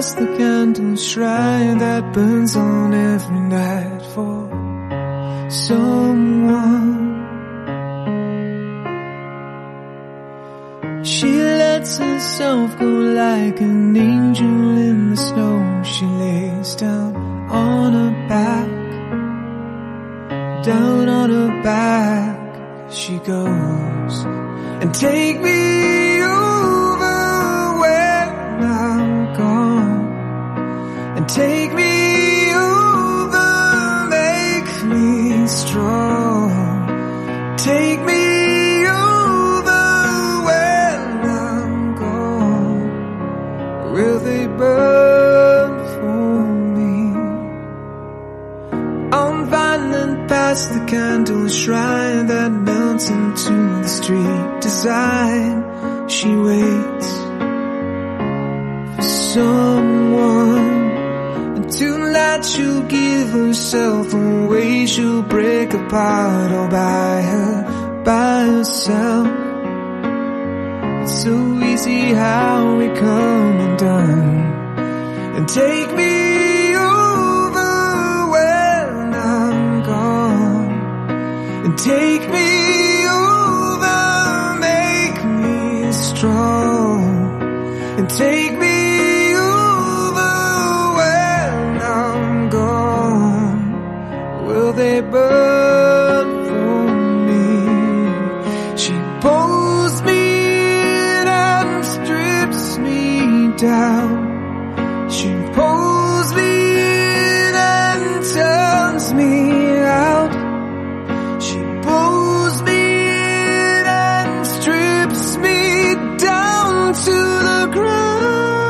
past the candle shrine that burns on every night for someone. She lets herself go like an angel in the snow. She lays down on her back, down on her back she goes. And take me over when I'm gone, and take me over, make me strong. Take me over when I'm gone. Will they burn for me? I'm violent past the candle shrine that melts into the street design. She waits for someone, and tonight she'll give herself away. She'll break apart all by herself. It's so easy how we come undone. And take me over when I'm gone, and take me over, make me strong. And take me over when I'm gone. Will they burn for me? She pulls me in and strips me down. She pulls me in and turns me out. She pulls me in and strips me down to the ground.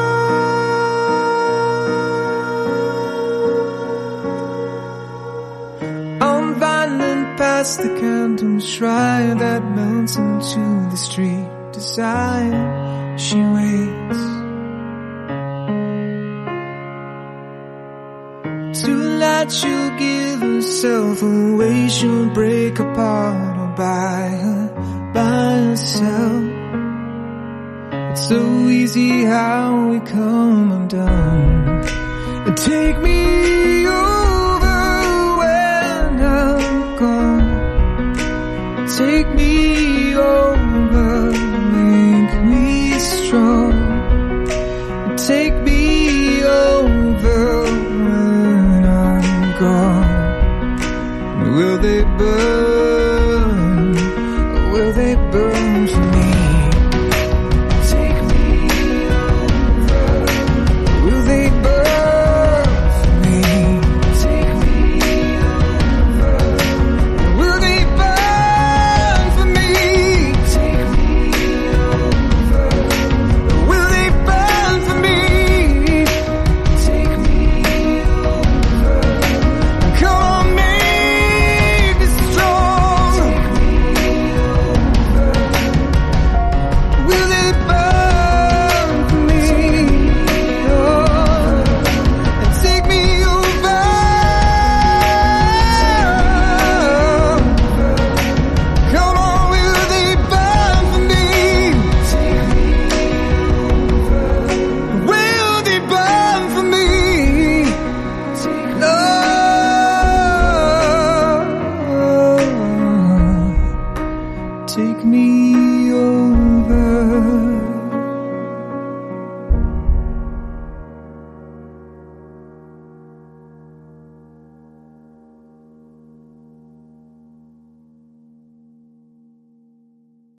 I'm violent past the candle shrine that melts into the street design. She waits. Tonight she'll give herself away. She'll break apart all by herself. It's so easy how we come undone. And take me over when I'm gone. Take me over, make me strong. Take me over when I'm gone. Will they burn? Will they burn for me? Take me over. Will they burn for me? Take me over. Will they burn for me? Take me over. Will they burn for me? Take me over. Come on, make me strong. Take me over. Will they burn for me? Oh, and take me over. Come on, will they burn for me? Take me over. Will they burn for me? No. Take me